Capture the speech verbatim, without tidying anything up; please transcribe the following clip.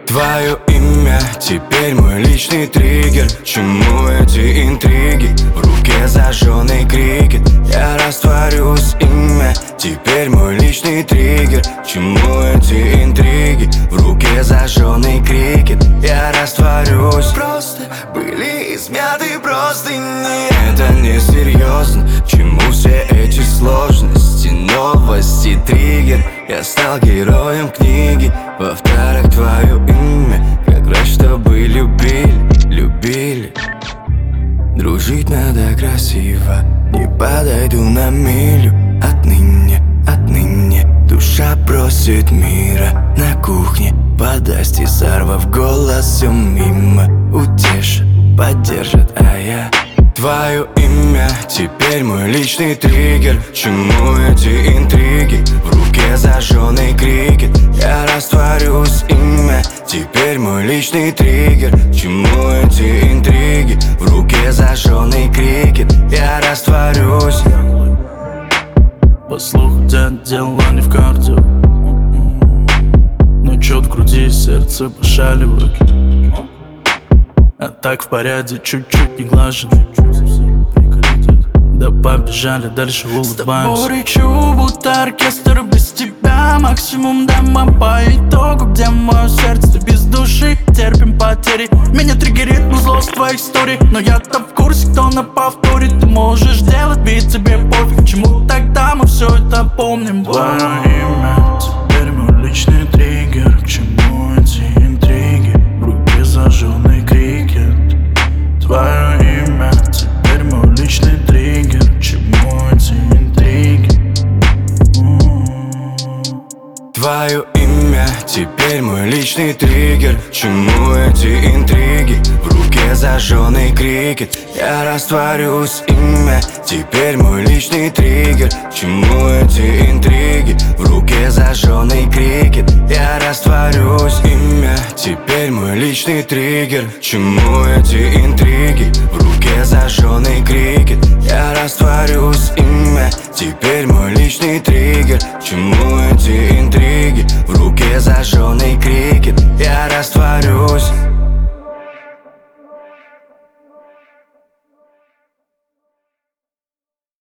Твое имя теперь мой личный триггер. Чему эти интриги? В руке зажженный крикет. Я растворюсь, имя теперь мой личный триггер. Чему эти интриги? В руке зажженный крикет. Я растворюсь. Просто были измяты простыни. Это не серьезно. Чему все эти сложности? Новости, триггер. Я стал героем книги. Во вторых твое имя. Как раз чтобы любили, любили. Дружить надо красиво. Не подойду на милю. Отныне, отныне душа просит мира. На кухне подасть и сорвав голос все мимо. Утешит, поддержит, а я твое имя теперь мой личный триггер. Чему эти интриги? В руке зажженный крикет. Я растворюсь, имя теперь мой личный триггер. Чему эти интриги? В руке зажженный крикет. Я растворюсь. По слуху дед дела не в кардио, но чет в груди, сердце пошаливает. А так в порядке, чуть-чуть не глажен. Да побежали, дальше улыбаемся. С тобой речу, будто оркестр без тебя. Максимум демо по итогу, где мое сердце, ты без души. Терпим потери, меня триггерит музло с твоих историй. Но я-то в курсе, кто на повторе. Ты можешь делать бит, тебе пофиг. Чему тогда мы все это помним? Твое имя теперь мой личный триггер. К чему эти интриги? В руке зажженный крикет. Твое имя теперь мой личный триггер. К чему эти интриги? Твое имя теперь мой личный триггер. Чему эти интриги? В руке зажженный крикет. Я растворюсь, имя теперь мой личный триггер. Чему эти интриги? В руке зажженный крикет. Я растворюсь, имя теперь мой личный триггер. Чему эти интриги? В руке зажженный крикет. Я растворюсь, имя теперь мой личный триггер. Чему эти интриги? В руке зажженный крикет. Я растворюсь.